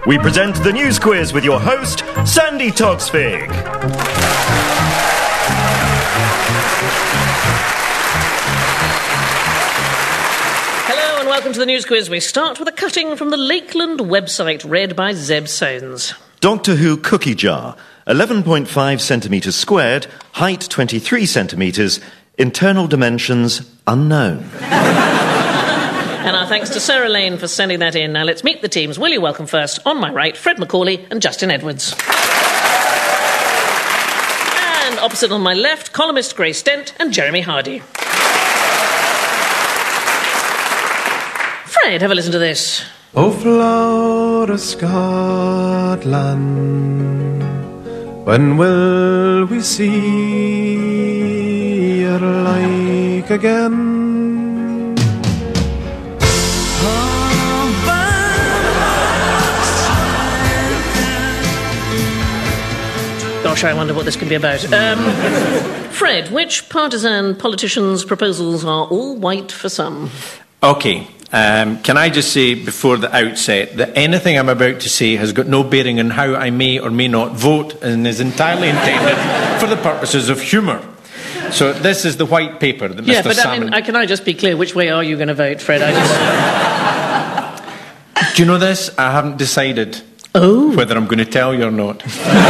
we present the news quiz with your host, Sandy Togsvig. Hello and welcome to the news quiz. We start with a cutting from the Lakeland website, read by Zeb Soanes. Doctor Who cookie jar, 11.5 centimetres squared, height 23 centimetres, internal dimensions unknown. And our thanks to Sarah Lane for sending that in. Now let's meet the teams. Will you welcome first, on my right, Fred McCauley and Justin Edwards. And opposite on my left, columnist Grace Dent and Jeremy Hardy. Fred, have a listen to this. O Flora, Scotland, when will we see your like again? Gosh, I wonder what this could be about. Fred, which partisan politicians' proposals are all white for some? OK. Can I just say before the outset that anything I'm about to say has got no bearing on how I may or may not vote and is entirely intended for the purposes of humour. So this is the white paper that Mr. Salmond... can I just be clear, which way are you going to vote, Fred? Do you know this? I haven't decided whether I'm going to tell you or not.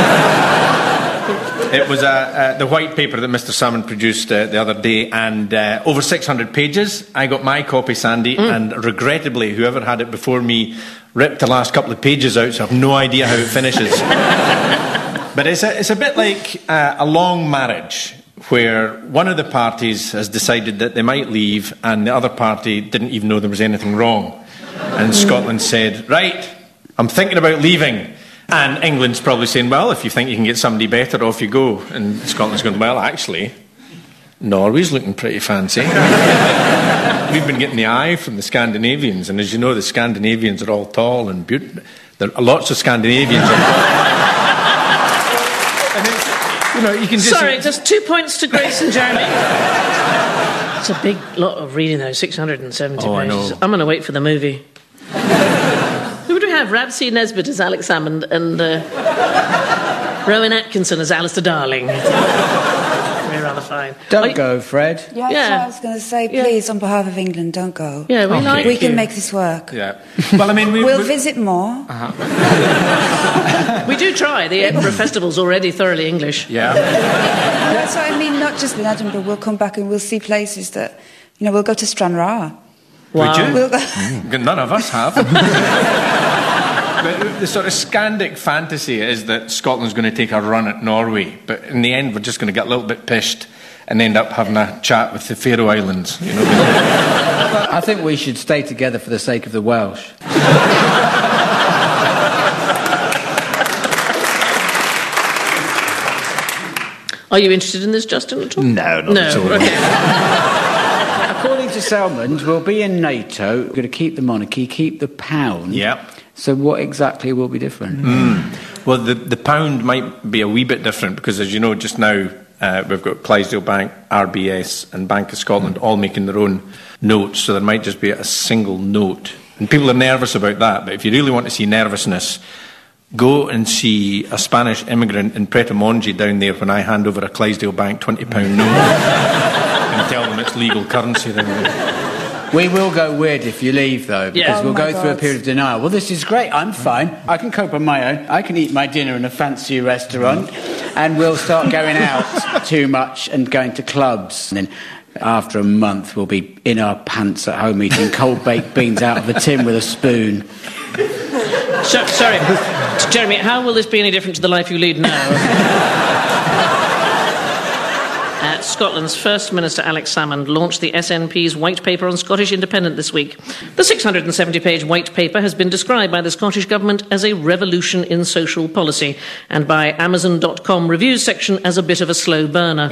It was the white paper that Mr. Salmond produced the other day, and over 600 pages. I got my copy, Sandy, and regrettably, whoever had it before me ripped the last couple of pages out, so I have no idea how it finishes. But it's a bit like a long marriage, where one of the parties has decided that they might leave, and the other party didn't even know there was anything wrong. And Scotland said, right, I'm thinking about leaving. And England's probably saying, well, if you think you can get somebody better, off you go. And Scotland's going, well, actually, Norway's looking pretty fancy. We've been getting the eye from the Scandinavians, and as you know, the Scandinavians are all tall and beautiful. There are lots of Scandinavians. And you know, you can just... Sorry, just 2 points to Grace and Jeremy. It's a big lot of reading, though, 670 pages. I know. I'm going to wait for the movie. Who would we have? Ramsay Nesbitt as Alex Salmond and Rowan Atkinson as Alistair Darling. Very rather fine. Don't go, Fred. Yeah, that's what I was going to say. Please, on behalf of England, don't go. Yeah, we can make this work. Yeah. Well, I mean, we'll visit more. We do try. The Edinburgh Festival's already thoroughly English. Yeah. That's what I mean. Not just in Edinburgh. We'll come back and we'll see places that, we'll go to Stranraer. Wow. Would you? We'll go... None of us have. But the sort of Scandic fantasy is that Scotland's going to take a run at Norway, but in the end we're just going to get a little bit pissed and end up having a chat with the Faroe Islands. You know? I think we should stay together for the sake of the Welsh. Are you interested in this, Justin, at all? No, not at all. Okay. According to Salmond, we'll be in NATO, we're going to keep the monarchy, keep the pound. Yeah. So what exactly will be different? Well, the pound might be a wee bit different because, as you know, just now we've got Clydesdale Bank, RBS and Bank of Scotland all making their own notes, so there might just be a single note. And people are nervous about that, but if you really want to see nervousness, go and see a Spanish immigrant in Pret a Manger down there when I hand over a Clydesdale Bank £20 note and tell them it's legal currency. We will go weird if you leave, though, because we'll go through a period of denial. Well, this is great. I'm fine. I can cope on my own. I can eat my dinner in a fancy restaurant, and we'll start going out too mumuch and going to clubs. And then after a month, we'll be in our pants at home eating cold baked beans out of the tin with a spoon. Sorry, Jeremy, how will this be any different to the life you lead now? Scotland's First Minister Alex Salmond launched the SNP's White Paper on Scottish Independence this week. The 670-page White Paper has been described by the Scottish Government as a revolution in social policy and by Amazon.com reviews section as a bit of a slow burner.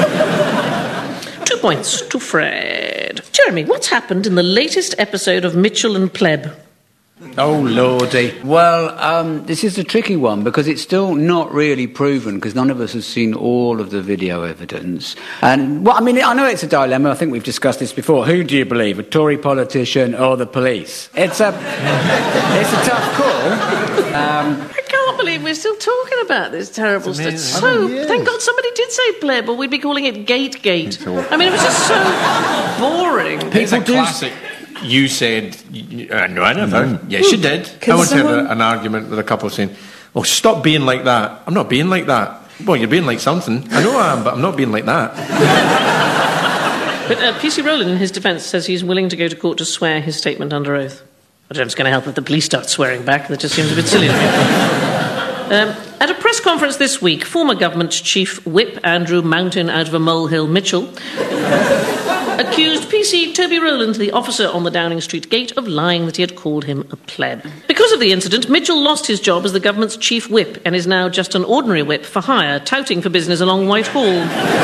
2 points to Fred. Jeremy, what's happened in the latest episode of Mitchell and Pleb? Oh, Lordy. Well, this is a tricky one because it's still not really proven because none of us have seen all of the video evidence. And, well, I mean, I know it's a dilemma. I think we've discussed this before. Who do you believe, a Tory politician or the police? It's a tough call. I can't believe we're still talking about this terrible stuff. Thank God somebody did say pleb, or we'd be calling it Gate. I mean, it was just so boring. It's a classic. You said, no, I never. Yes, you did. I once had an argument with a couple saying, oh, stop being like that. I'm not being like that. Well, you're being like something. I know I am, but I'm not being like that. But PC Rowland, in his defence, says he's willing to go to court to swear his statement under oath. I don't know if it's going to help if the police start swearing back. That just seems a bit silly to me. At a press conference this week, former government chief whip Andrew Mountain out of a molehill Mitchell accused PC Toby Rowland, the officer on the Downing Street gate, of lying that he had called him a pleb. Because of the incident, Mitchell lost his job as the government's chief whip and is now just an ordinary whip for hire, touting for business along Whitehall.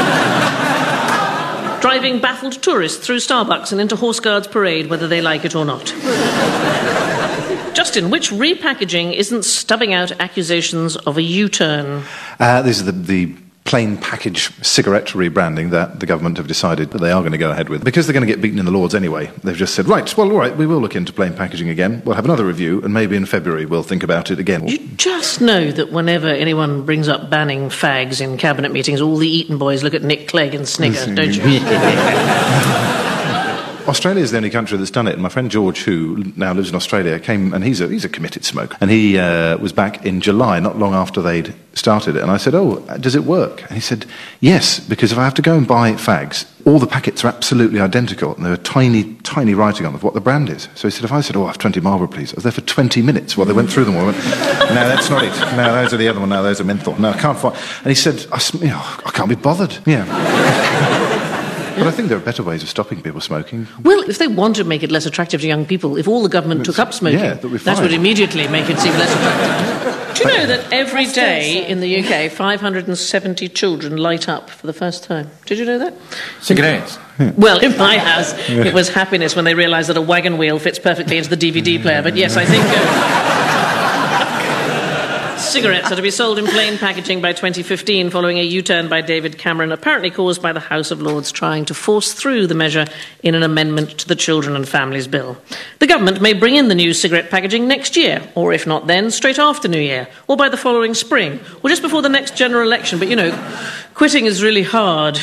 Driving baffled tourists through Starbucks and into Horse Guards Parade, whether they like it or not. Justin, which repackaging isn't stubbing out accusations of a U-turn? This is the plain package cigarette rebranding that the government have decided that they are going to go ahead with. Because they're going to get beaten in the Lords anyway, they've just said, right, well, all right, we will look into plain packaging again. We'll have another review, and maybe in February we'll think about it again. You just know that whenever anyone brings up banning fags in cabinet meetings, all the Eton boys look at Nick Clegg and snigger, don't you? Australia is the only country that's done it, and my friend George, who now lives in Australia, came, and he's a committed smoker, and he was back in July, not long after they'd started it, and I said, oh, does it work? And he said, yes, because if I have to go and buy fags, all the packets are absolutely identical, and there are tiny, tiny writing on them of what the brand is. So he said, if I said, oh, I have 20 Marlboro, please, I was there for 20 minutes while they went through them all. I went, no, that's not it. No, those are the other one. No, those are menthol. No, I can't find... And he said, I can't be bothered. Yeah. But I think there are better ways of stopping people smoking. Well, if they want to make it less attractive to young people, if all the government took up smoking, that would immediately make it seem less attractive. Do you know that every day in the UK, 570 children light up for the first time? Did you know that? Cigarettes? Well, in my house, it was happiness when they realised that a wagon wheel fits perfectly into the DVD player. But yes, I think... Cigarettes are to be sold in plain packaging by 2015 following a U-turn by David Cameron, apparently caused by the House of Lords trying to force through the measure in an amendment to the Children and Families Bill. The government may bring in the new cigarette packaging next year, or if not then, straight after New Year, or by the following spring, or just before the next general election. But, quitting is really hard.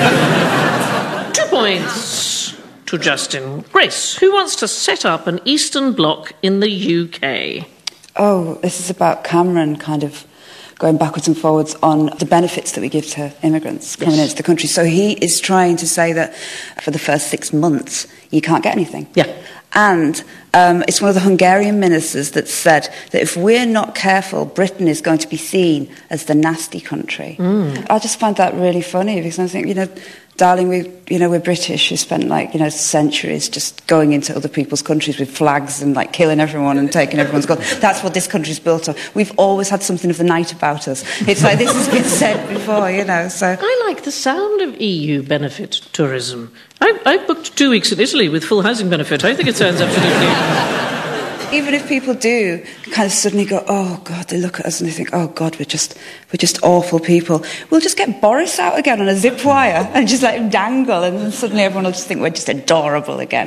2 points to Justin. Grace, who wants to set up an Eastern Bloc in the UK? Oh, this is about Cameron kind of going backwards and forwards on the benefits that we give to immigrants coming into the country. So he is trying to say that for the first 6 months, you can't get anything. Yeah. And it's one of the Hungarian ministers that said that if we're not careful, Britain is going to be seen as the nasty country. I just find that really funny because I think, darling, we're British who spent centuries just going into other people's countries with flags and killing everyone and taking everyone's gun. That's what this country's built on. We've always had something of the night about us. It's like this has been said before, so... I like the sound of EU benefit tourism. I booked 2 weeks in Italy with full housing benefit. I think it sounds absolutely... Even if people do kind of suddenly go, oh, God, they look at us and they think, oh, God, we're just awful people, we'll just get Boris out again on a zip wire and just let him dangle, and then suddenly everyone will just think we're just adorable again.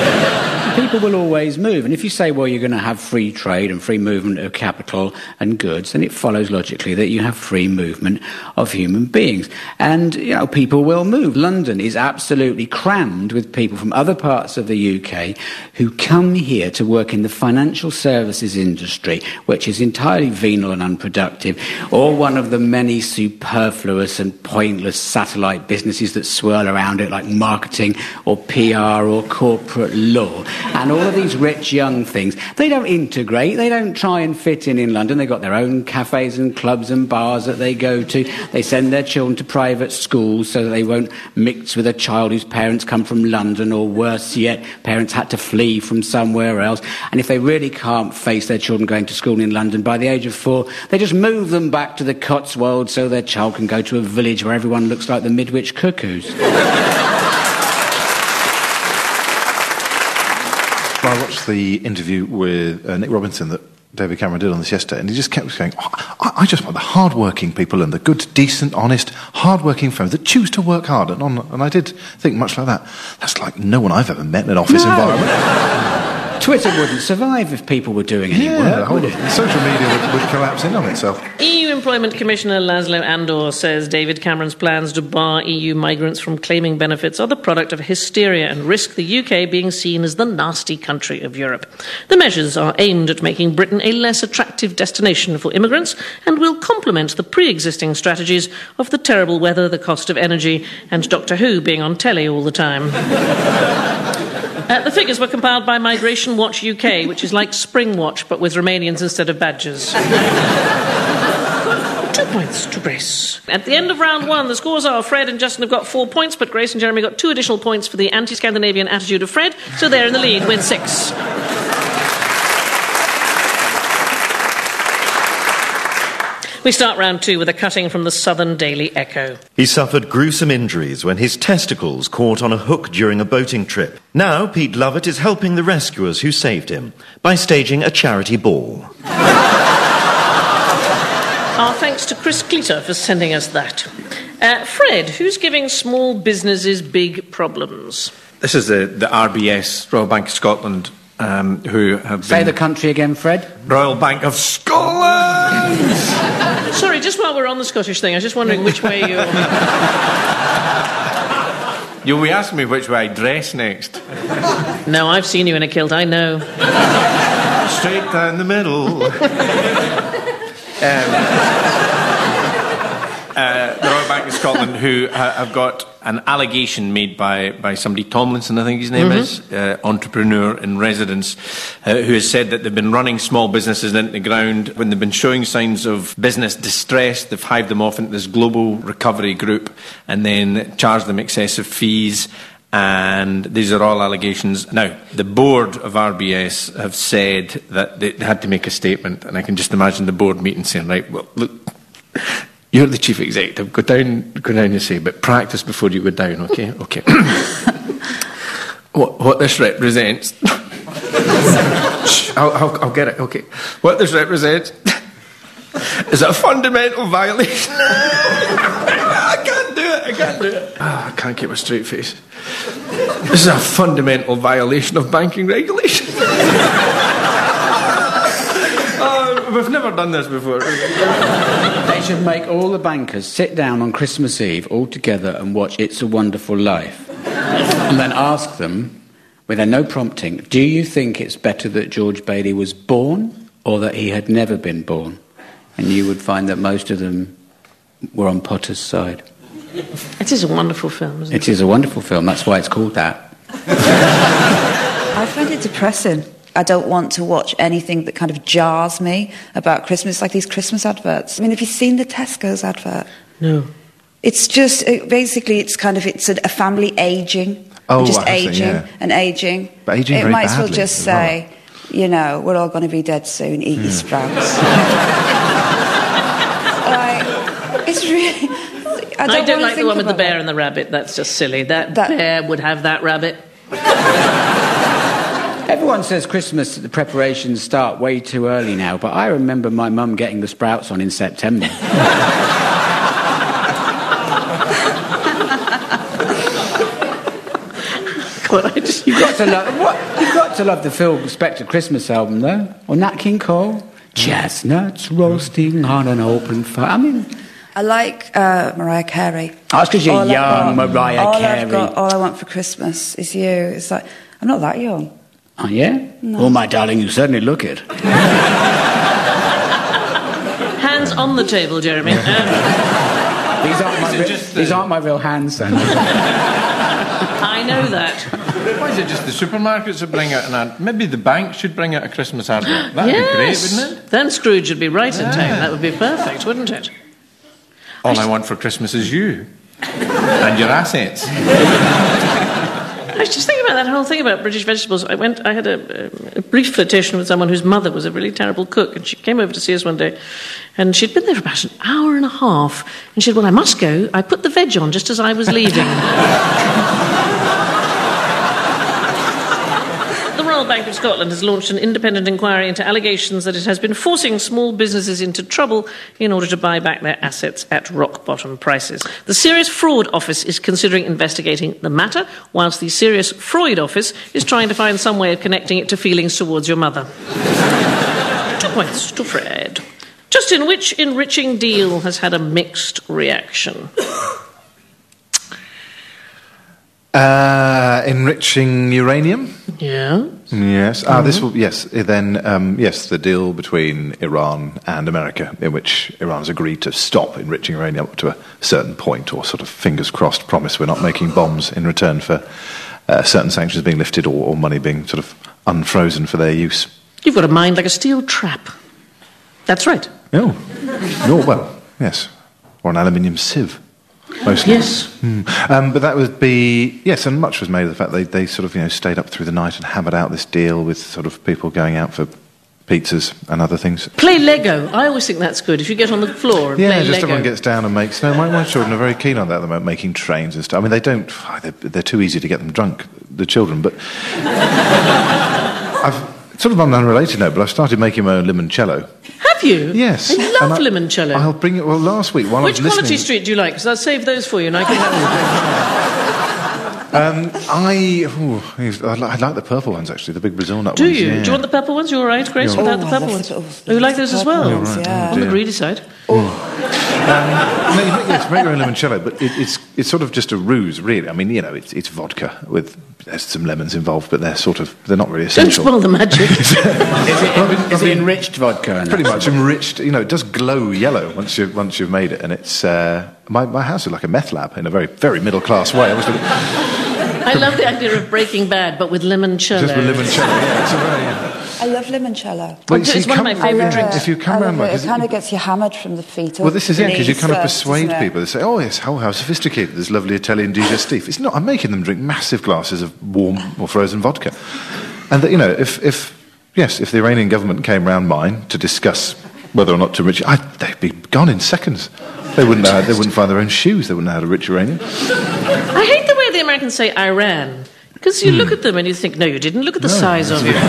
People will always move, and if you say, well, you're going to have free trade and free movement of capital and goods, then it follows logically that you have free movement of human beings. And, people will move. London is absolutely crammed with people from other parts of the UK who come here to work in the financial services industry, which is entirely venal and unproductive, or one of the many superfluous and pointless satellite businesses that swirl around it, like marketing or PR or corporate law. And all of these rich young things, they don't integrate, they don't try and fit in London. They've got their own cafes and clubs and bars that they go to. They send their children to private schools so that they won't mix with a child whose parents come from London, or worse yet, parents had to flee from somewhere else. And if they really can't face their children going to school in London by the age of 4, they just move them back to the Cotswolds so their child can go to a village where everyone looks like the Midwich Cuckoos. Well, I watched the interview with Nick Robinson that David Cameron did on this yesterday, and he just kept saying, I just want the hard-working people and the good, decent, honest, hard-working firms that choose to work hard. And I did think much like that. That's like no one I've ever met in an office environment. Twitter wouldn't survive if people were doing any work, would it? Social media would collapse in on itself. EU Employment Commissioner Laszlo Andor says David Cameron's plans to bar EU migrants from claiming benefits are the product of hysteria and risk the UK being seen as the nasty country of Europe. The measures are aimed at making Britain a less attractive destination for immigrants and will complement the pre-existing strategies of the terrible weather, the cost of energy, and Doctor Who being on telly all the time. The figures were compiled by Migration Watch UK, which is like Spring Watch, but with Romanians instead of badgers. 2 points to Grace. At the end of round one, the scores are Fred and Justin have got 4 points, but Grace and Jeremy got 2 additional points for the anti-Scandinavian attitude of Fred, so they're in the lead with 6. We start round two with a cutting from the Southern Daily Echo. He suffered gruesome injuries when his testicles caught on a hook during a boating trip. Now Pete Lovett is helping the rescuers who saved him by staging a charity ball. Our thanks to Chris Cleater for sending us that. Fred, who's giving small businesses big problems? This is the RBS, Royal Bank of Scotland, who have Say the country again, Fred. Royal Bank of Scotland! Sorry, just while we're on the Scottish thing, I was just wondering which way you're... You'll be asking me which way I dress next. No, I've seen you in a kilt, I know. Straight down the middle. The Royal Bank of Scotland, who have got an allegation made by somebody, Tomlinson, I think his name is, entrepreneur in residence, who has said that they've been running small businesses into the ground. When they've been showing signs of business distress, they've hived them off into this global recovery group and then charged them excessive fees. And these are all allegations. Now, the board of RBS have said that they had to make a statement, and I can just imagine the board meeting saying, right, well, look, you're the chief executive. Go down and say, but practice before you go down, okay? Okay. What this represents... I'll get it, okay. What this represents is a fundamental violation. I can't do it. I can't keep a straight face. This is a fundamental violation of banking regulations. We've never done this before. They should make all the bankers sit down on Christmas Eve all together and watch It's a Wonderful Life. And then ask them, with no prompting, do you think it's better that George Bailey was born or that he had never been born? And you would find that most of them were on Potter's side. It is a wonderful film, isn't it? It is a wonderful film. That's why it's called that. I find it depressing. I don't want to watch anything that kind of jars me about Christmas, like these Christmas adverts. I mean, have you seen the Tesco's advert? No. It's just, basically, it's a family ageing. Oh, just aging and aging. But aging it very might as well badly just as say, you know, we're all going to be dead soon, eat your sprouts. It's really... I don't like the one with the bear and the rabbit. That's just silly. That bear would have that rabbit. Everyone says Christmas, the preparations start way too early now, but I remember my mum getting the sprouts on in September. You've got to love the Phil Spector Christmas album, though. Or Nat King Cole. Chestnuts roasting on an open fire. I mean... I like Mariah Carey. Oh, that's because you're young, Mariah Carey. All I want for Christmas is you. It's like, I'm not that young. Oh, yeah? No. Oh, my darling, you certainly look it. Hands on the table, Jeremy. These aren't my real hands, then. I know that. Why is it just the supermarkets that bring out an ad? Maybe the bank should bring out a Christmas advert. That'd be great, wouldn't it? Then Scrooge would be right in town. That would be perfect, wouldn't it? All I want for Christmas is you. And your assets. I was just thinking about that whole thing about British vegetables. I had a brief flirtation with someone whose mother was a really terrible cook, and she came over to see us one day, and she'd been there for about an hour and a half, and she said, well, I must go. I put the veg on just as I was leaving. The Royal Bank of Scotland has launched an independent inquiry into allegations that it has been forcing small businesses into trouble in order to buy back their assets at rock-bottom prices. The Serious Fraud Office is considering investigating the matter, whilst the Serious Freud Office is trying to find some way of connecting it to feelings towards your mother. 2 points to Fred. Justin, which enriching deal has had a mixed reaction? Enriching uranium? Yeah. Yes. Yes, the deal between Iran and America, in which Iran has agreed to stop enriching uranium up to a certain point, or sort of fingers crossed promise we're not making bombs in return for certain sanctions being lifted, or money being sort of unfrozen for their use. You've got a mind like a steel trap. That's right. Oh. Well, yes. Or an aluminium sieve. Mostly. Yes. But that would be... Yes, and much was made of the fact they sort of, stayed up through the night and hammered out this deal with sort of people going out for pizzas and other things. Play Lego. I always think that's good. If you get on the floor and play Lego. Yeah, just everyone gets down and makes... No, my children are very keen on that at the moment, making trains and stuff. I mean, they don't... They're too easy to get them drunk, the children, but... I've sort of on an unrelated note, but I've started making my own limoncello. Have you? Yes. I love limoncello. I'll bring it... Well, last week, while I was listening... Which Quality Street do you like? Because I'll save those for you and I can have I like the purple ones, actually, the big Brazil nut ones. Do you? Yeah. Do you want the purple ones? You all right, Grace, without the purple ones? Oh, you like those as well? Ones, yeah. On the greedy side. Yes, make your own limoncello, but it's sort of just a ruse, really. I mean, it's vodka with... There's some lemons involved, but they're not really essential. Don't spoil the magic. Is it enriched vodka? Pretty much enriched. It does glow yellow once you've made it, and it's my house is like a meth lab in a very, very middle class way. I love the idea of Breaking Bad, but with limoncello. Just with limoncello, yeah. It's a very... I love limoncello. Well, it's one of my favourite drinks. If you come round, it kind of gets you hammered from the feet. Well, this is it, because you kind of persuade first, people. They say, "Oh yes, how sophisticated this lovely Italian digestif." It's not. I'm making them drink massive glasses of warm or frozen vodka, and if the Iranian government came round mine to discuss whether or not to enrich, they'd be gone in seconds. They wouldn't find their own shoes. They wouldn't know how to enrich uranium. I hate the way the Americans say Iran, because you look at them and you think, no, you didn't. Look at the size of it.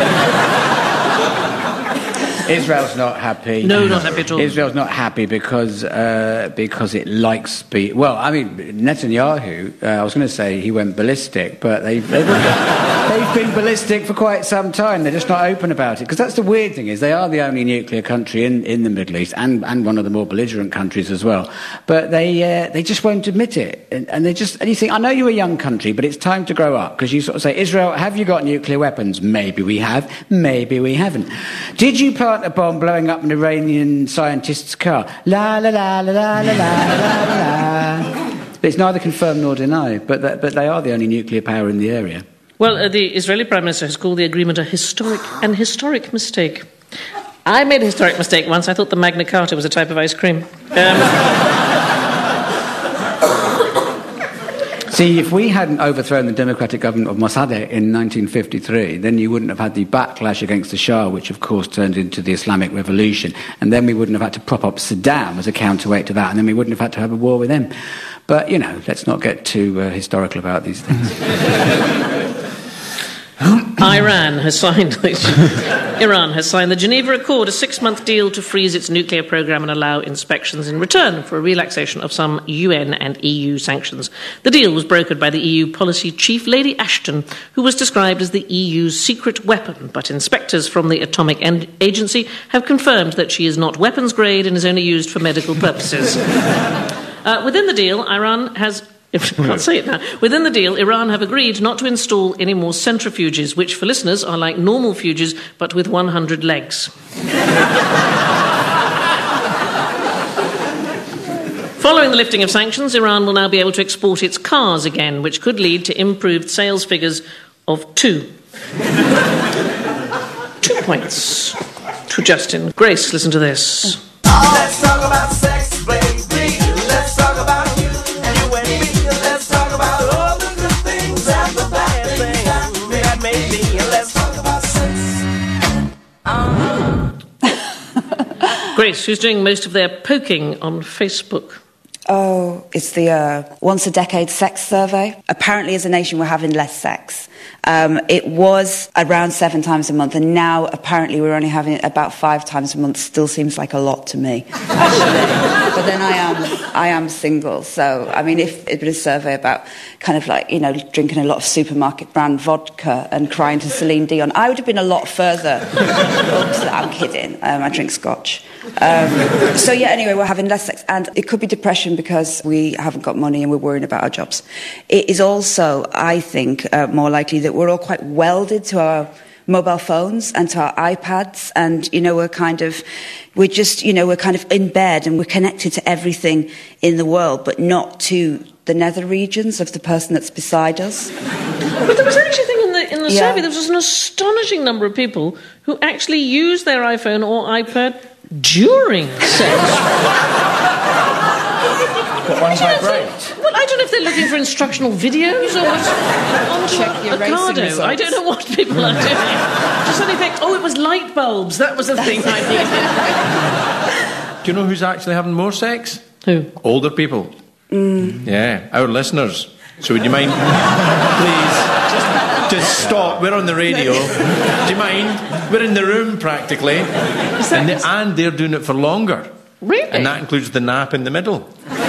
Israel's not happy. No, not happy at all. Israel's not happy because it likes speed. Well, I mean, Netanyahu, I was going to say he went ballistic, but they've been ballistic for quite some time. They're just not open about it. Because that's the weird thing, is they are the only nuclear country in the Middle East, and one of the more belligerent countries as well. But they just won't admit it. And you think, I know you're a young country, but it's time to grow up. Because you sort of say, Israel, have you got nuclear weapons? Maybe we have, maybe we haven't. Did you plant a bomb blowing up an Iranian scientist's car? La la la la la la la la la. But it's neither confirmed nor denied. But they are the only nuclear power in the area. Well, the Israeli Prime Minister has called the agreement an historic mistake. I made a historic mistake once. I thought the Magna Carta was a type of ice cream. See, if we hadn't overthrown the democratic government of Mossadegh in 1953, then you wouldn't have had the backlash against the Shah, which of course turned into the Islamic Revolution, and then we wouldn't have had to prop up Saddam as a counterweight to that, and then we wouldn't have had to have a war with him. But, let's not get too historical about these things. Iran has signed the Geneva Accord, a 6-month deal to freeze its nuclear programme and allow inspections in return for a relaxation of some UN and EU sanctions. The deal was brokered by the EU policy chief, Lady Ashton, who was described as the EU's secret weapon, but inspectors from the Atomic Agency have confirmed that she is not weapons grade and is only used for medical purposes. Within the deal, Iran have agreed not to install any more centrifuges, which for listeners are like normal fuges, but with 100 legs. Following the lifting of sanctions, Iran will now be able to export its cars again, which could lead to improved sales figures of 2. 2 points to Justin. Grace, listen to this. Let's talk about sex, baby. Let's talk about you and me. Let's talk about all the good things and the bad things that may be. Let's talk about sex. Grace, who's doing most of their poking on Facebook? Oh, it's the once a decade sex survey. Apparently, as a nation, we're having less sex. It was around 7 times a month, and now apparently we're only having it about 5 times a month. Still seems like a lot to me, actually. But then I am single, so I mean, if it was a survey about kind of like, you know, drinking a lot of supermarket brand vodka and crying to Celine Dion, I would have been a lot further. Oops, I'm kidding. I drink scotch. So yeah, anyway, we're having less sex, and it could be depression because we haven't got money and we're worrying about our jobs. It is also, I think, more likely that we're all quite welded to our mobile phones and to our iPads, and you know, we're kind of in bed and we're connected to everything in the world, but not to the nether regions of the person that's beside us. But there was actually a thing in the survey. There was an astonishing number of people who actually used their iPhone or iPad during sex. What ones vibrate? Well, I don't know if they're looking for instructional videos or what. Check your racing Ocado. results. I don't know what people are doing. Just suddenly think, oh, it was light bulbs. That was the thing I needed. Do you know who's actually having more sex? Who? Older people. Yeah, our listeners. So would you mind, please, just stop. We're on the radio. Do you mind? We're in the room practically. And they're doing it for longer. Really? And that includes the nap in the middle.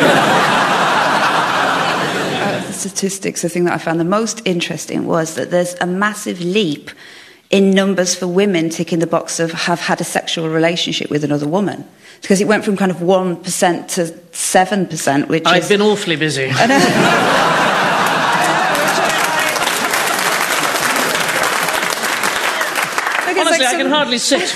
The statistics, the thing that I found the most interesting was that there's a massive leap in numbers for women ticking the box of have had a sexual relationship with another woman. Because it went from kind of 1% to 7%, which I've been awfully busy. Honestly, I can hardly sit.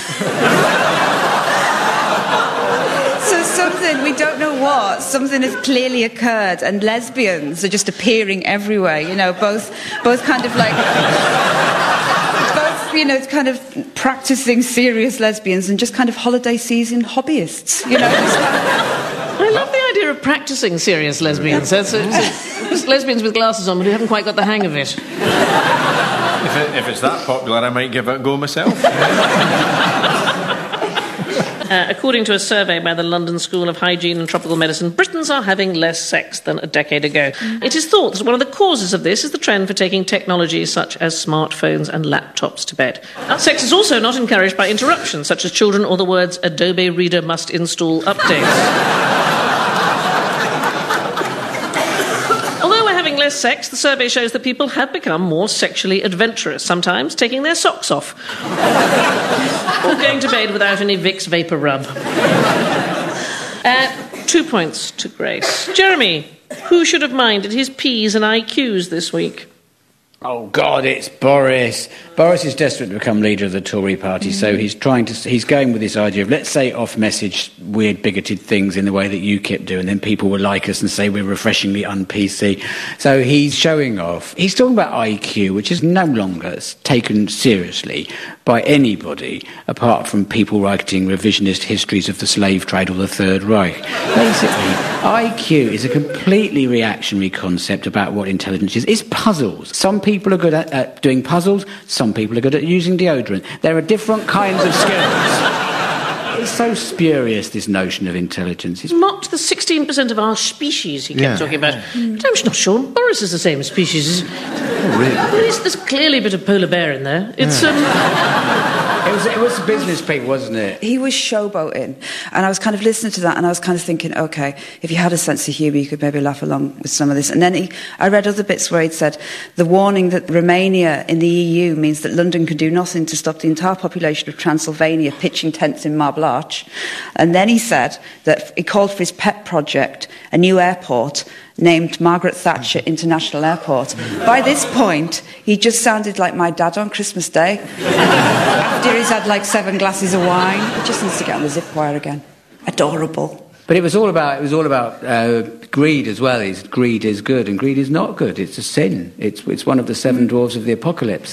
So something, we don't know what, something has clearly occurred, and lesbians are just appearing everywhere, you know, both kind of like, both, you know, kind of practising serious lesbians and just kind of holiday season hobbyists, you know. I love the idea of practising serious lesbians. It's lesbians with glasses on, but who haven't quite got the hang of it. If it's that popular, I might give it a go myself. According to a survey by the London School of Hygiene and Tropical Medicine, Britons are having less sex than a decade ago. It is thought that one of the causes of this is the trend for taking technologies such as smartphones and laptops to bed. Sex is also not encouraged by interruptions, such as children or the words, Adobe Reader must install updates. Less sex, the survey shows that people have become more sexually adventurous, sometimes taking their socks off or going to bed without any Vicks Vapor Rub. 2 points to Grace. Jeremy, who should have minded his P's and IQs this week? Oh, God, it's Boris. Boris is desperate to become leader of the Tory party, so he's going with this idea of let's say off-message weird, bigoted things in the way that UKIP do, and then people will like us and say we're refreshingly un-PC. So he's showing off. He's talking about IQ, which is no longer taken seriously by anybody apart from people writing revisionist histories of the slave trade or the Third Reich. Basically, IQ is a completely reactionary concept about what intelligence is. It's puzzles. Some people are good at doing puzzles, some people are good at using deodorant. There are different kinds of skills. It's so spurious, this notion of intelligence. It's mocked the 16% of our species he kept talking about. But I'm not sure Boris is the same species. Oh, really? Well, there's clearly a bit of polar bear in there. It's It was business people, wasn't it? He was showboating, and I was kind of listening to that, and I was kind of thinking, okay, if you had a sense of humour, you could maybe laugh along with some of this. And then I read other bits where he'd said the warning that Romania in the EU means that London can do nothing to stop the entire population of Transylvania pitching tents in Marble Arch. And then he said that he called for his pet project, a new airport, named Margaret Thatcher International Airport. By this point, he just sounded like my dad on Christmas Day. After he's had like 7 glasses of wine. He just needs to get on the zip wire again. Adorable. But it was all about greed as well. Greed is good and greed is not good. It's a sin. It's one of the 7 dwarfs of the apocalypse.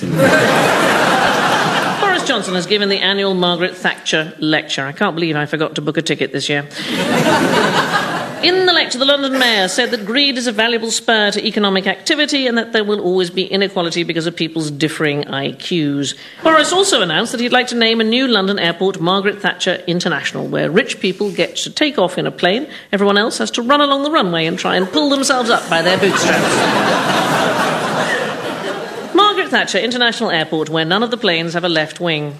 Boris Johnson has given the annual Margaret Thatcher lecture. I can't believe I forgot to book a ticket this year. In the lecture, the London Mayor said that greed is a valuable spur to economic activity and that there will always be inequality because of people's differing IQs. Boris also announced that he'd like to name a new London airport Margaret Thatcher International, where rich people get to take off in a plane, everyone else has to run along the runway and try and pull themselves up by their bootstraps. Margaret Thatcher International Airport, where none of the planes have a left wing.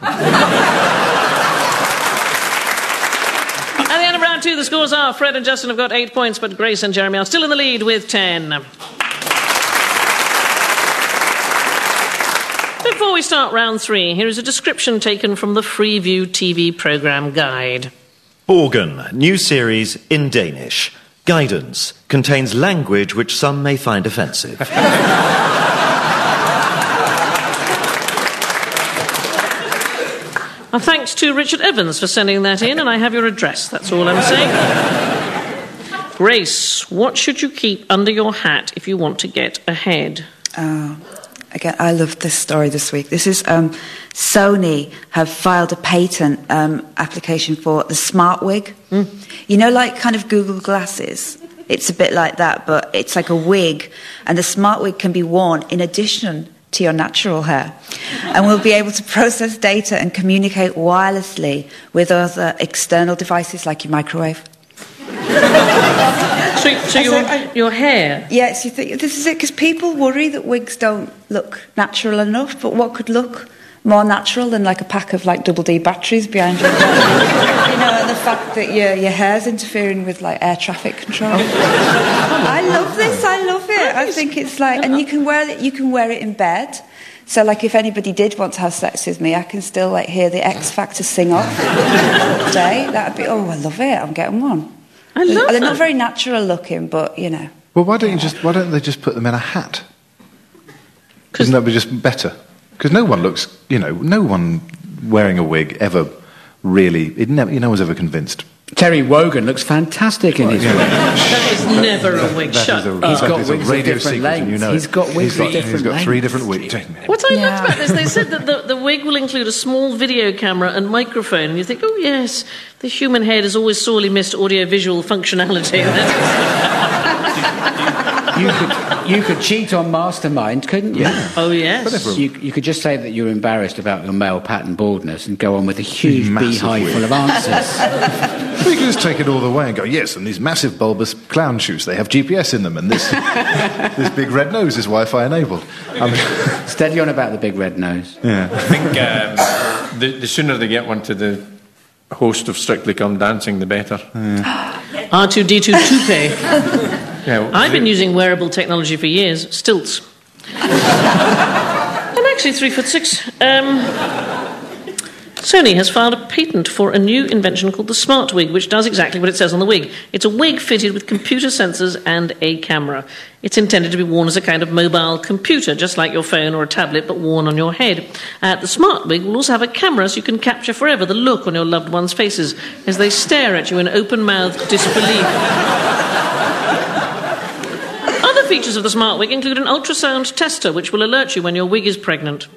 At the end of round 2, the scores are Fred and Justin have got 8 points, but Grace and Jeremy are still in the lead with 10. Before we start round 3, here is a description taken from the Freeview TV programme guide. Borgen, new series in Danish. Guidance contains language which some may find offensive. Thanks to Richard Evans for sending that in, and I have your address, that's all I'm saying. Grace, what should you keep under your hat if you want to get ahead? Again, I loved this story this week. This is Sony have filed a patent application for the smart wig. You know, like kind of Google Glasses? It's a bit like that, but it's like a wig, and the smart wig can be worn in addition to your natural hair, and we'll be able to process data and communicate wirelessly with other external devices like your microwave. So your hair? Yes, you think this is it, because people worry that wigs don't look natural enough, but what could look more natural than like a pack of like double D batteries behind you? You know, and the fact that your hair's interfering with like air traffic control. I love this. I love it. I think it's like, and you can wear it in bed. So like if anybody did want to have sex with me, I can still like hear the X Factor sing off all day. That'd be, oh, I love it. I'm getting one. I love They're not very natural looking, but you know. Well, why don't they just put them in a hat? Isn't that just better? Because no one looks, no one wearing a wig ever really, no one's ever convinced. Terry Wogan looks fantastic in his wig. That is never a wig. Shut up. He's got wigs of different lengths. He's got wigs of different lengths. He's got 3 different wigs. What I loved about this, they said that the wig will include a small video camera and microphone, and you think, oh yes, the human head has always sorely missed audio-visual functionality. You could cheat on Mastermind, couldn't you? Yeah. Oh, yes. You could just say that you're embarrassed about your male pattern baldness and go on with a huge beehive full of answers. You can just take it all the way and go, yes, and these massive bulbous clown shoes, they have GPS in them, and this big red nose is Wi-Fi enabled. Steady on about the big red nose. Yeah. I think the sooner they get one to the host of Strictly Come Dancing, the better. R2-D2 toupee. Yeah, I've been using wearable technology for years. Stilts. I'm actually 3'6". Sony has filed a patent for a new invention called the Smart Wig, which does exactly what it says on the wig. It's a wig fitted with computer sensors and a camera. It's intended to be worn as a kind of mobile computer, just like your phone or a tablet, but worn on your head. The Smart Wig will also have a camera so you can capture forever the look on your loved ones' faces as they stare at you in open-mouthed disbelief. Other features of the Smart Wig include an ultrasound tester, which will alert you when your wig is pregnant.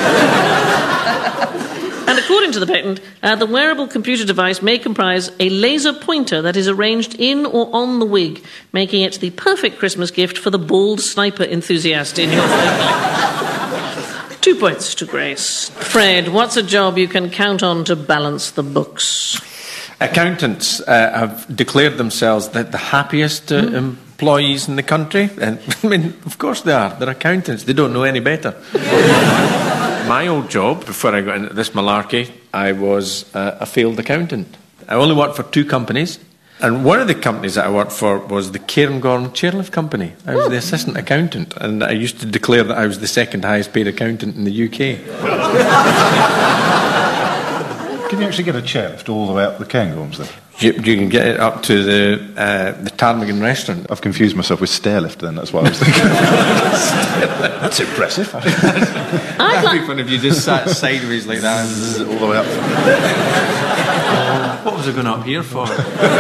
And according to the patent, the wearable computer device may comprise a laser pointer that is arranged in or on the wig, making it the perfect Christmas gift for the bald sniper enthusiast in your family. 2 points to Grace. Fred, what's a job you can count on to balance the books? Accountants have declared themselves the happiest employees in the country. And I mean, of course they are. They're accountants. They don't know any better. My old job, before I got into this malarkey, I was a failed accountant. I only worked for 2 companies, and one of the companies that I worked for was the Cairngorm Chairlift Company. I was the assistant accountant, and I used to declare that I was the second highest paid accountant in the UK. Can you actually get a chairlift all the way up the Cairngorms then? You can get it up to the Ptarmigan restaurant. I've confused myself with stairlift then, that's what I was thinking. That's impressive. That'd be fun if you just sat sideways like that and all the way up. What was I going up here for?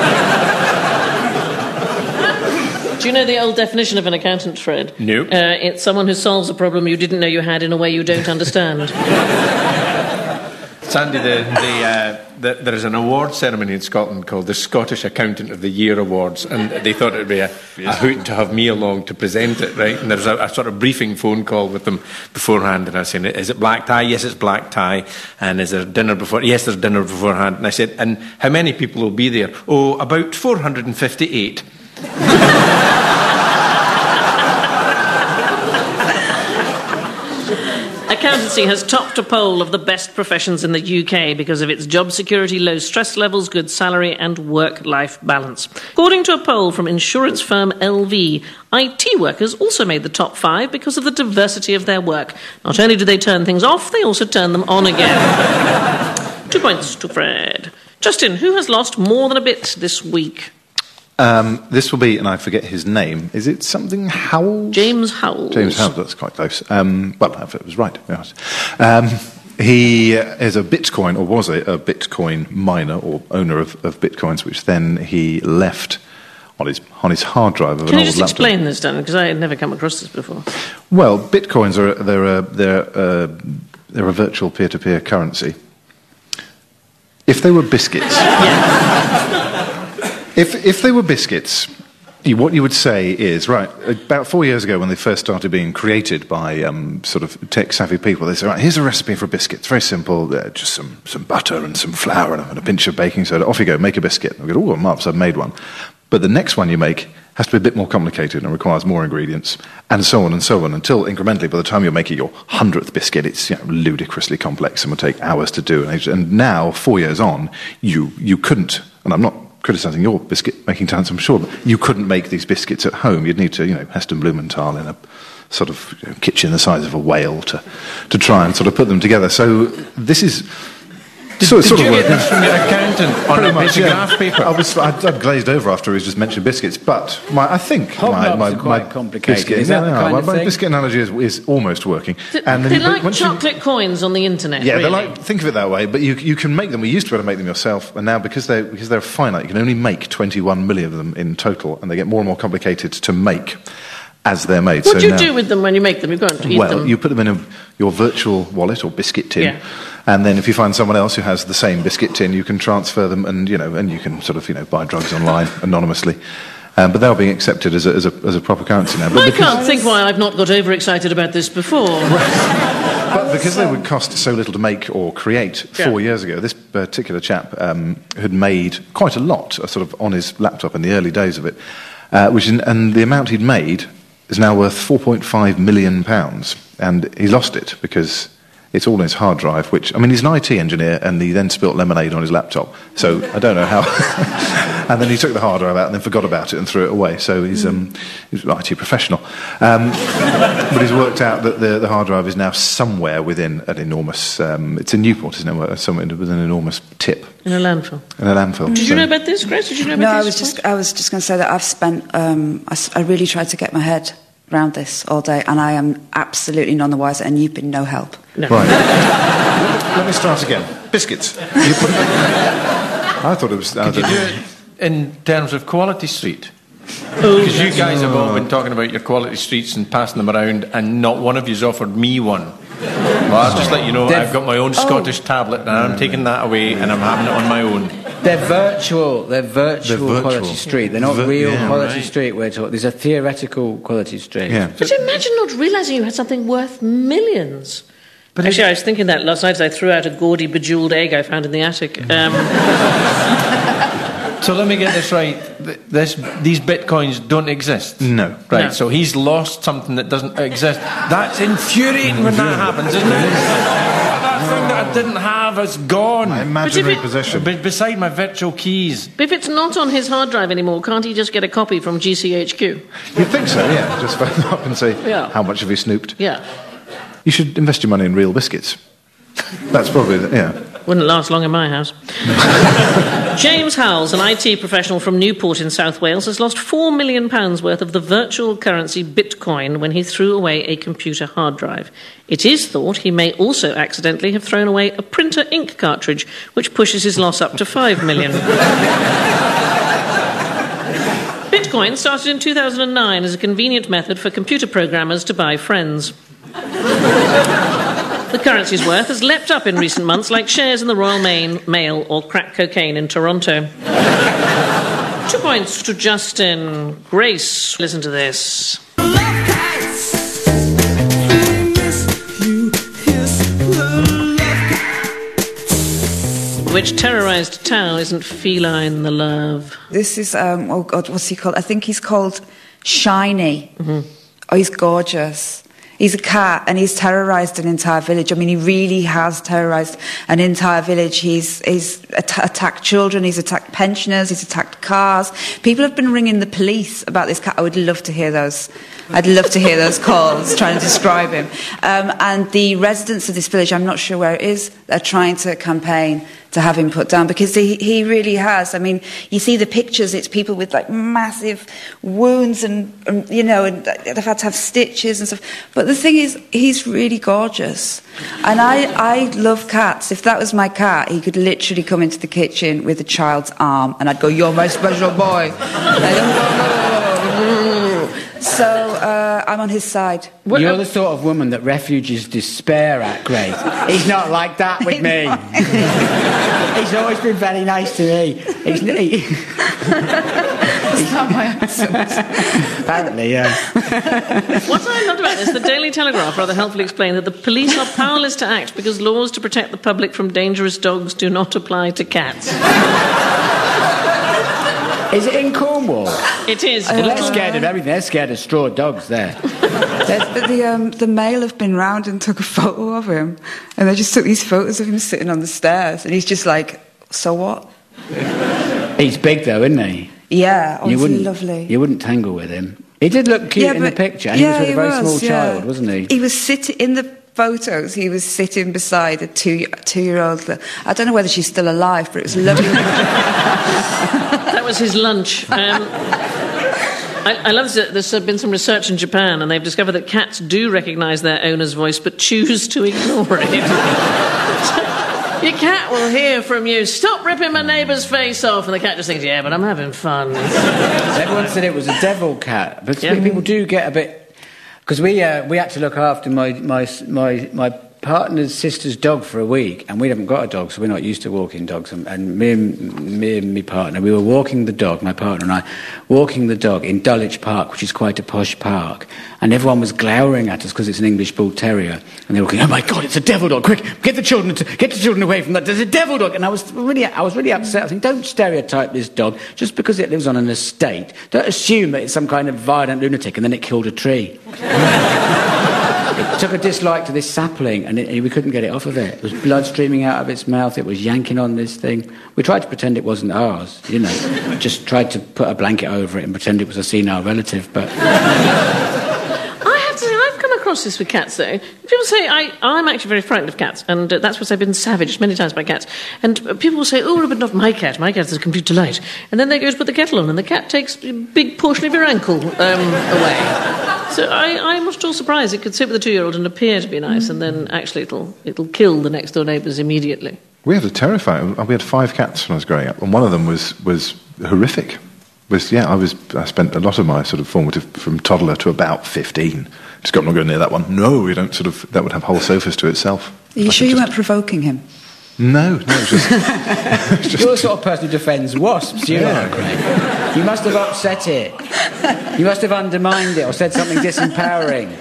Do you know the old definition of an accountant, Fred? No. It's someone who solves a problem you didn't know you had in a way you don't understand. Sandy, there is an award ceremony in Scotland called the Scottish Accountant of the Year Awards, and they thought it would be a hoot to have me along to present it, right? And there's a sort of briefing phone call with them beforehand, and I was saying, is it black tie? Yes, it's black tie. And is there dinner before? Yes, there's dinner beforehand. And I said, and how many people will be there? Oh, about 458. Accountancy has topped a poll of the best professions in the UK because of its job security, low stress levels, good salary and work-life balance. According to a poll from insurance firm LV, IT workers also made the top 5 because of the diversity of their work. Not only do they turn things off, they also turn them on again. 2 points to Fred. Justin, who has lost more than a bit this week? This will be, and I forget his name, is it something Howells? James Howells. James Howells, that's quite close. Well, it was right. He is a Bitcoin, or was a Bitcoin miner, or owner of Bitcoins, which then he left on his hard drive of an old laptop. Can you just explain this, Dan? Because I had never come across this before. Well, Bitcoins they're a virtual peer-to-peer currency. If they were biscuits... If they were biscuits, what you would say is, right, about 4 years ago when they first started being created by sort of tech-savvy people, they say, right, here's a recipe for a biscuit. It's very simple, just some butter and some flour and a pinch of baking soda. Off you go, make a biscuit. And we go, oh, marvellous, I've made one. But the next one you make has to be a bit more complicated and requires more ingredients, and so on, until incrementally, by the time you're making your 100th biscuit, it's ludicrously complex and will take hours to do. And now, 4 years on, you couldn't, and I'm not criticising your biscuit-making talents, I'm sure, but you couldn't make these biscuits at home. You'd need to, Heston Blumenthal in a sort of kitchen the size of a whale to try and sort of put them together. So this is... Did you get this from your accountant on a piece of graph paper? I'd glazed over after he's just mentioned biscuits, but I think my quite complicated. Biscuit, my biscuit analogy is almost working. They like chocolate coins on the internet. Yeah, really. think of it that way. But you can make them. We used to be able to make them yourself, and now because they're finite, you can only make 21 million of them in total, and they get more and more complicated to make as they're made. What do you do with them when you make them? You can't eat them. Well, you put them in your virtual wallet or biscuit tin. Yeah. And then if you find someone else who has the same biscuit tin, you can transfer them and you can sort of, buy drugs online anonymously. But they're being accepted as a proper currency now. But I can't think why I've not got overexcited about this before. But because they would cost so little to make or create 4 years ago, this particular chap had made quite a lot sort of on his laptop in the early days of it, and the amount he'd made is now worth £4.5 million. And he lost it because... it's all in his hard drive, which, he's an IT engineer, and he then spilt lemonade on his laptop. So I don't know how. And then he took the hard drive out and then forgot about it and threw it away. So he's an IT professional. But he's worked out that the hard drive is now somewhere within an enormous... it's in Newport, isn't it? Somewhere with an enormous tip. In a landfill. Did you know about this, Grace? Did you know about this? No, I was just going to say that I've spent... I really tried to get my head around this all day, and I am absolutely none the wiser, and you've been no help. No. Right. Let me start again. Biscuits. I thought it was... Did you do it in terms of Quality Street? Because you guys have all been talking about your Quality Streets and passing them around, and not one of you's offered me one. Well, I'll just let you know, I've got my own Scottish tablet, and I'm taking that away, and I'm having it on my own. They're virtual Quality Street. They're not real Quality Street we're talking. There's a theoretical Quality Street. Yeah. But imagine not realising you had something worth millions. But actually, I was thinking that last night as I threw out a gaudy, bejewelled egg I found in the attic. So let me get this right. These bitcoins don't exist? No. Right, No. so he's lost something that doesn't exist. That's infuriating when that happens, isn't it? That thing that I didn't have is gone. My imaginary possession. Beside my virtual keys. But if it's not on his hard drive anymore, can't he just get a copy from GCHQ? You'd think so, yeah. Just phone up and say, how much have you snooped? Yeah. You should invest your money in real biscuits. That's probably, Wouldn't last long in my house. James Howells, an IT professional from Newport in South Wales, has lost £4 million worth of the virtual currency Bitcoin when he threw away a computer hard drive. It is thought he may also accidentally have thrown away a printer ink cartridge, which pushes his loss up to £5 million. Bitcoin started in 2009 as a convenient method for computer programmers to buy friends. The currency's worth has leapt up in recent months like shares in the Royal Mail or crack cocaine in Toronto. 2 points to Justin. Grace, listen to this. Which terrorised town isn't feline the love? This is, oh God, what's he called? I think he's called Shiny. Mm-hmm. Oh, he's gorgeous. He's a cat and he's terrorised an entire village. I mean, he really has terrorised an entire village. He's attacked children, he's attacked pensioners, he's attacked cars. People have been ringing the police about this cat. I would love to hear those. I'd love to hear those calls trying to describe him. And the residents of this village, I'm not sure where it is, they're trying to campaign to have him put down because he really has. I mean, you see the pictures, it's people with like massive wounds and you know, and they've had to have stitches and stuff. But the thing is, he's really gorgeous. And I love cats. If that was my cat, he could literally come into the kitchen with a child's arm and I'd go, "You're my special boy." So I'm on his side. You're the sort of woman that refuges despair at, Grace. He's not like that with me. He's always been very nice to me. He's not my accent. Apparently, yeah. What I loved about this, the Daily Telegraph rather helpfully explained that the police are powerless to act because laws to protect the public from dangerous dogs do not apply to cats. Is it in Cornwall? It is. Well, they're scared of everything. They're scared of straw dogs there. The Mail have been round and took a photo of him. And they just took these photos of him sitting on the stairs. And he's just like, so what? He's big though, isn't he? Yeah, honestly, lovely. You wouldn't tangle with him. He did look cute in the picture. And he was with a very small child, wasn't he? He was sitting in the photos. He was sitting beside a two-year-old. I don't know whether she's still alive, but it was lovely. That was his lunch. I love that there's been some research in Japan and they've discovered that cats do recognise their owner's voice but choose to ignore it. Your cat will hear from you, "Stop ripping my neighbour's face off," and the cat just thinks, "Yeah, but I'm having fun." Everyone said it was a devil cat, but people do get a bit... Because we had to look after my partner's sister's dog for a week, and we haven't got a dog, so we're not used to walking dogs. And me and my partner, we were walking the dog, my partner and I, walking the dog in Dulwich Park, which is quite a posh park, and everyone was glowering at us because it's an English Bull Terrier, and they were going, "Oh my God, it's a devil dog! Quick, get the children away from that! There's a devil dog!" And I was really upset. I think, don't stereotype this dog just because it lives on an estate. Don't assume that it's some kind of violent lunatic, and then it killed a tree. It took a dislike to this sapling and we couldn't get it off of it. It was blood streaming out of its mouth. It was yanking on this thing. We tried to pretend it wasn't ours, you know. Just tried to put a blanket over it and pretend it was a senile relative, but... I have to say, I've come across this with cats, though. People say I'm actually very frightened of cats, and that's because I've been savaged many times by cats. And people will say, "Oh, but not my cat. My cat is a complete delight." And then they go to put the kettle on, and the cat takes a big portion of your ankle away. So I'm not at all surprised. It could sit with a 2-year-old and appear to be nice, and then actually it'll kill the next door neighbours immediately. We had a terrifying... We had 5 cats when I was growing up, and one of them was horrific. I spent a lot of my sort of formative, from toddler to about 15. Just got, "I'm not going near that one." No, you don't that would have whole sofas to itself. Are you sure you weren't provoking him? No, it was just... You're the sort of person who defends wasps, you are, Greg. You must have upset it. You must have undermined it or said something disempowering.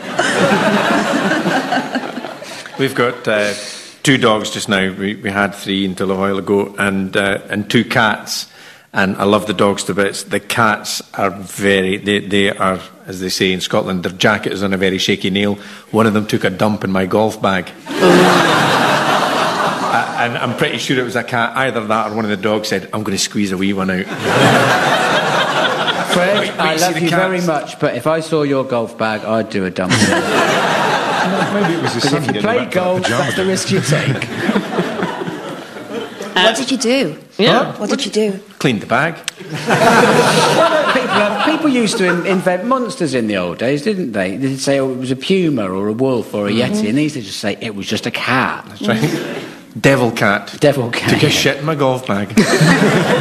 We've got 2 dogs just now. We had 3 until a while ago, and 2 cats. And I love the dogs to bits. The cats are they are, as they say in Scotland, their jacket is on a very shaky nail. One of them took a dump in my golf bag. And I'm pretty sure it was a cat. Either that or one of the dogs said, "I'm going to squeeze a wee one out." Fred, I love you very much, but if I saw your golf bag, I'd do a dump. Maybe it was his son. If you play golf, that's the risk you take. What did you do? Yeah. What did you do? Cleaned the bag. People used to invent monsters in the old days, didn't they? They'd say, "Oh, it was a puma or a wolf or a yeti," and they used to just say, "It was just a cat." That's right. Devil cat. Devil cat. Took a shit in my golf bag.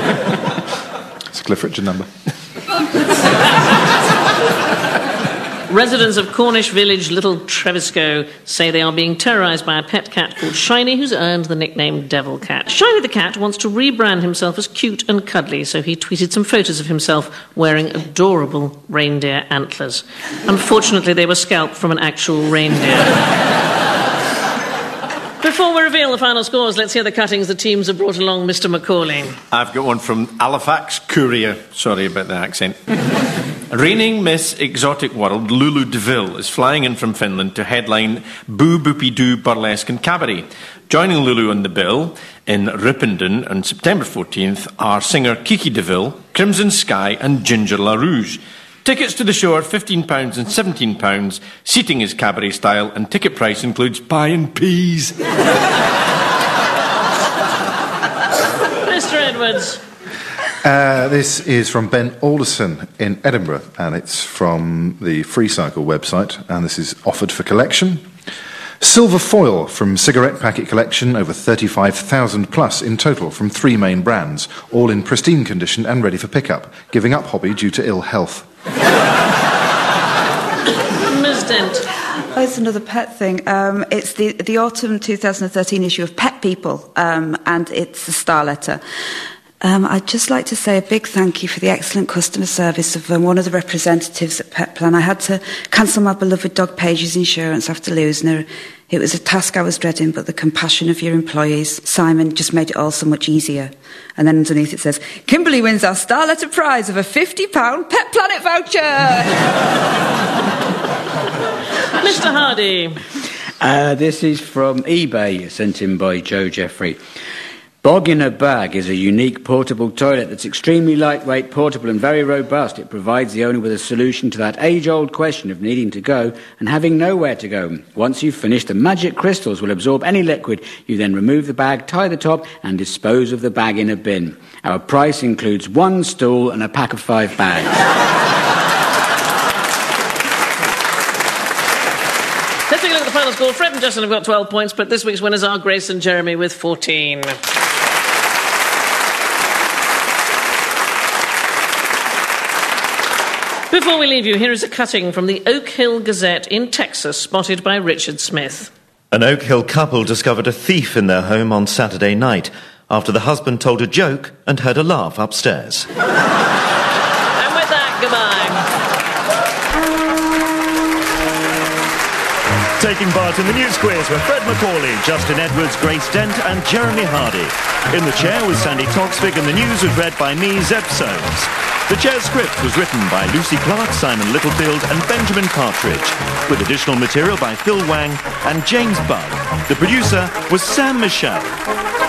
It's a Cliff Richard number. Residents of Cornish village Little Trevisco say they are being terrorised by a pet cat called Shiny, who's earned the nickname Devil Cat. Shiny the cat wants to rebrand himself as cute and cuddly, so he tweeted some photos of himself wearing adorable reindeer antlers. Unfortunately, they were scalped from an actual reindeer. Before we reveal the final scores, let's hear the cuttings the teams have brought along, Mr. Macaulay. I've got one from Halifax Courier. Sorry about the accent. Reigning Miss Exotic World, Lulu DeVille, is flying in from Finland to headline Boo Boopy Doo Burlesque and Cabaret. Joining Lulu on the bill in Ripenden on September 14th are singer Kiki DeVille, Crimson Sky and Ginger LaRouge. Tickets to the show are £15 and £17. Seating is cabaret style and ticket price includes pie and peas. Mr. Edwards. This is from Ben Alderson in Edinburgh, and it's from the Free Cycle website, and this is offered for collection. Silver foil from Cigarette Packet Collection, over 35,000 plus in total from 3 main brands, all in pristine condition and ready for pickup, giving up hobby due to ill health. Ms. Dent. Oh, it's another pet thing. It's the autumn 2013 issue of Pet People, and it's a star letter. I'd just like to say a big thank you for the excellent customer service of one of the representatives at Petplan. I had to cancel my beloved dog Paige's insurance after losing her. It was a task I was dreading, but the compassion of your employees, Simon, just made it all so much easier. And then underneath it says, Kimberly wins our star letter prize of a £50 Pet Planet voucher! Mr. Hardy. This is from eBay, sent in by Joe Jeffrey. Bog in a Bag is a unique portable toilet that's extremely lightweight, portable and very robust. It provides the owner with a solution to that age-old question of needing to go and having nowhere to go. Once you've finished, the magic crystals will absorb any liquid. You then remove the bag, tie the top and dispose of the bag in a bin. Our price includes 1 stool and a pack of 5 bags. Let's take a look at the final score. Fred and Justin have got 12 points, but this week's winners are Grace and Jeremy with 14. Before we leave you, here is a cutting from the Oak Hill Gazette in Texas, spotted by Richard Smith. An Oak Hill couple discovered a thief in their home on Saturday night after the husband told a joke and heard a laugh upstairs. And with that, goodbye. Taking part in the news quiz were Fred Macaulay, Justin Edwards, Grace Dent and Jeremy Hardy. In the chair was Sandy Toksvig and the news was read by me, Zeb Soames. The chair script was written by Lucy Clark, Simon Littlefield and Benjamin Partridge, with additional material by Phil Wang and James Budd. The producer was Sam Michelle.